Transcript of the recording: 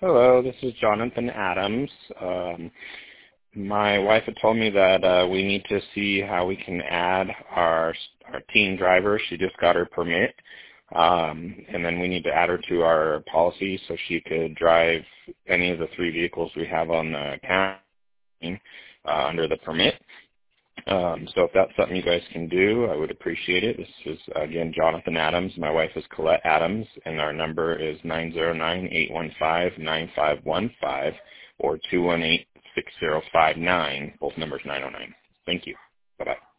Hello, this is Jonathan Adams. My wife had told me that we need to see how we can add our teen driver. She just got her permit, and then we need to add her to our policy so she could drive any of the 3 vehicles we have on the county under the permit. So if that's something you guys can do, I would appreciate it. This is, again, Jonathan Adams. My wife is Colette Adams, and our number is 909-815-9515 or 218-6059. Both numbers 909. Thank you. Bye-bye.